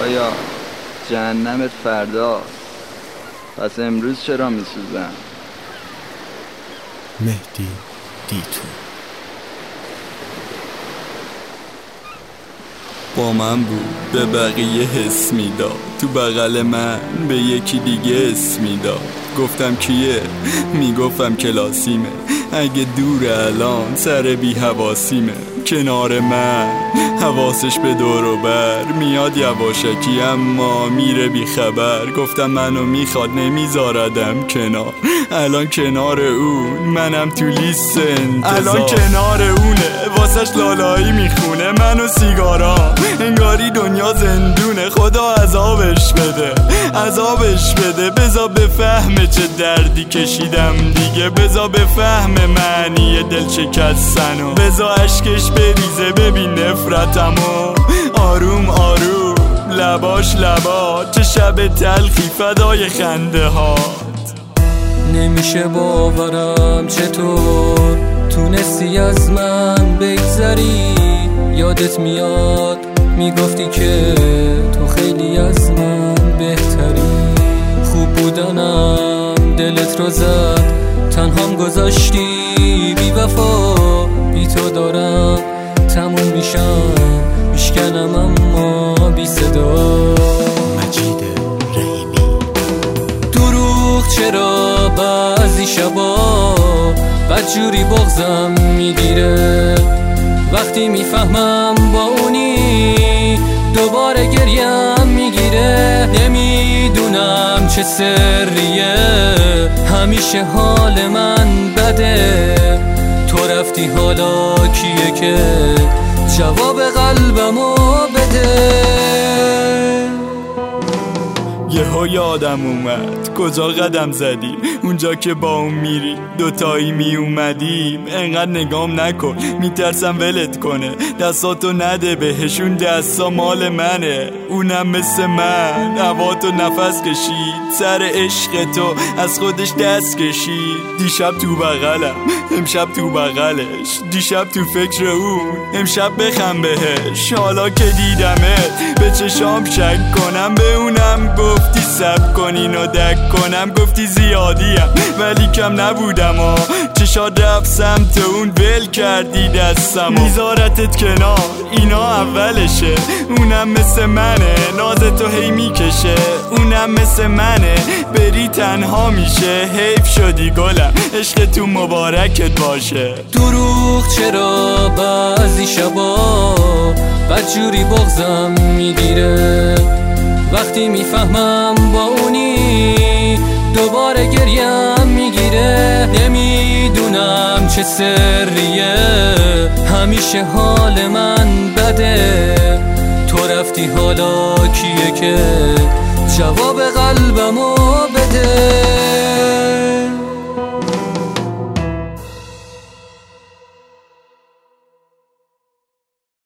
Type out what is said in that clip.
خدایا جهنمت فرداست، پس امروز چرا میسوزم؟ مهدی دیتو. با من بود به بقیه حس میداد، تو بغل من به یکی دیگه اسم میداد. گفتم کیه؟ میگفتم کلاسیمه. اگه دور الان سر بی حواسیمه، کنار من حواسش به دور و بر میاد یواشکی اما میره بی خبر. گفتم منو میخواد نمیذاردم کنار، الان کنار اون منم تو لیست انتظار. الان کنار اونه واسش لالایی میخونه، منو سیگارام انگاری دنیا زندونه. خدا عذابش بده عذابش بده، بزا بفهمه چه دردی کشیدم دیگه، بزا بفهمه معنی دل شکستنو، بزا عشقش بریزه ببین نفرتمو. آروم آروم لباش لبات، چه شب تلخی فدای خنده هات. نمیشه باورم چطور تونستی از من بگذری. یادت میاد میگفتی که تو خیلی از من بهتری. خوب بودنم دلت رو زد، تنهام گذاشتی بی وفا. بی تو دارم تموم میشم، میشکنم اما بی صدا. مجید رحیمی. دروغ چرا بعضی شبا بدجوری بغضم میگیره، وقتی میفهمم با اونی دوباره گریم میگیره. نمیدونم چه سریه، همیشه حال من بده. تو رفتی حالا کیه که جواب قلبمو بده؟ یهو یادم اومد کجا قدم زدیم، اونجا که با اون میری دوتایی می اومدیم. انقدر نگام نکن میترسم ولت کنه، دستاتو نده بهشون، دستا مال منه. اونم مثل من هواتو نفس کشید، سر عشق تو از خودش دست کشید. دیشب تو بغلم امشب تو بغلش، دیشب تو فکر اون امشب بخم بهش. حالا که دیدمت به چشام شک کنم، به اونم گفتی سب کنین و دک کنم. گفتی زیادیم ولی کم نبودم چشات رفت سمت اون ول کردی دستم. میذارتت کنار اینا اولشه، اونم مثل منه نازتو هی میکشه. اونم مثل منه بری تنها میشه، حیف شدی گلم عشق تو مبارکت باشه. دروغ چرا بعضی شبا بدجوری بغضم میگیره، وقتی میفهمم با اونی دوباره گریم میگیره. نمیدونم چه سریه، همیشه حال من بده. تو رفتی حالا کیه که جواب قلبمو